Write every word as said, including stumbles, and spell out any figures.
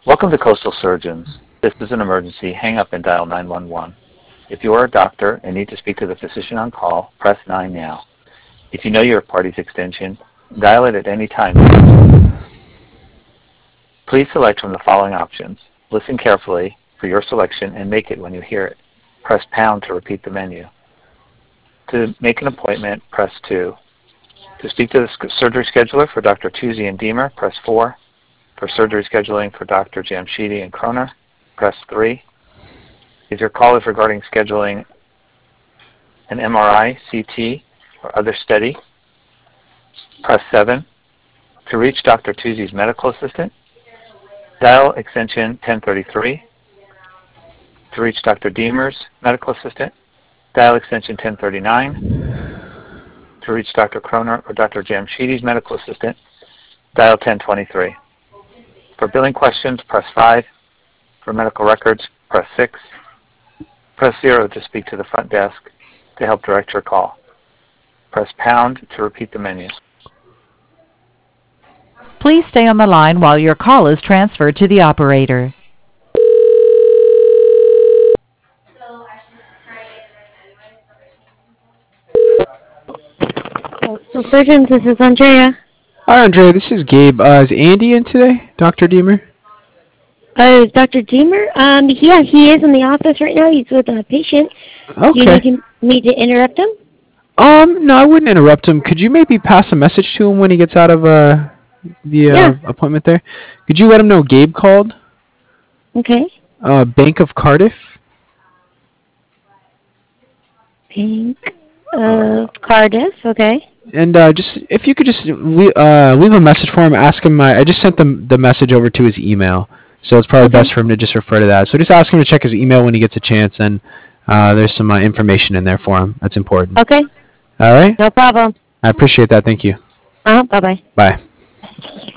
Welcome to Coastal Surgeons. This is an emergency. Hang up and dial nine one one. If you are a doctor and need to speak to the physician on call, press nine now. If you know your party's extension, dial it at any time. Please select from the following options. Listen carefully for your selection and make it when you hear it. Press pound to repeat the menu. To make an appointment, press two. To speak to the surgery scheduler for Doctor Tuzzi and Deemer, press four. For surgery scheduling for Doctor Jamshidi and Kroner, press three. If your call is regarding scheduling an M R I, C T, or other study, press seven. To reach Doctor Tuzzi's medical assistant, dial extension ten thirty-three. To reach Doctor Deemer's medical assistant, dial extension ten thirty-nine. To reach Doctor Kroner or Doctor Jamshidi's medical assistant, dial ten twenty-three. For billing questions, press five. For medical records, press six. Press zero to speak to the front desk to help direct your call. Press pound to repeat the menu. Please stay on the line while your call is transferred to the operator. So surgeons, this is Andrea. Hi, Andrea. This is Gabe. Uh, is Andy in today, Doctor Deemer? Uh, is Doctor Deemer? Um, yeah, he is in the office right now. He's with a patient. Okay. Do you need him, me to interrupt him? Um, no, I wouldn't interrupt him. Could you maybe pass a message to him when he gets out of uh, the uh, Yeah. appointment there? Could you let him know Gabe called? Okay. Uh, Bank of Cardiff? Bank of Cardiff, okay. And uh, just if you could just le- uh, leave a message for him, ask him. I, I just sent the the message over to his email, so it's probably Okay. best for him to just refer to that. So just ask him to check his email when he gets a chance, and uh, there's some uh, information in there for him. That's important. Okay, All right. no problem. I appreciate that. Thank you. Uh-huh, bye-bye. Bye.